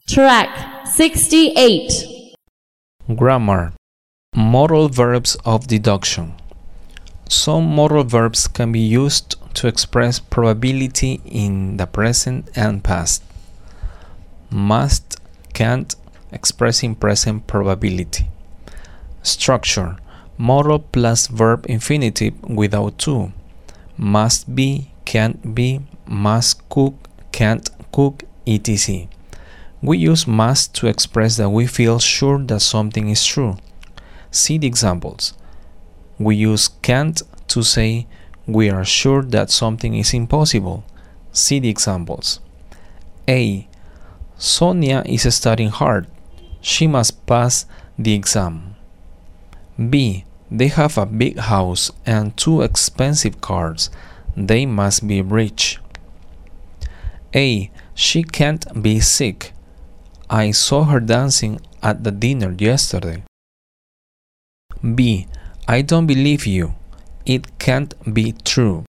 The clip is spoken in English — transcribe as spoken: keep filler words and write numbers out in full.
Track sixty-eight. Grammar. Modal verbs of deduction. Some modal verbs can be used to express probability in the present and past. Must, can't, expressing present probability. Structure. Modal plus verb infinitive without to. Must be, can't be, must cook, can't cook, et cetera. We use must to express that we feel sure that something is true. See the examples. We use can't to say we are sure that something is impossible. See the examples. A. Sonia is studying hard. She must pass the exam. B. They have a big house and two expensive cars. They must be rich. A. She can't be sick. I saw her dancing at the dinner yesterday. B. I don't believe you. It can't be true.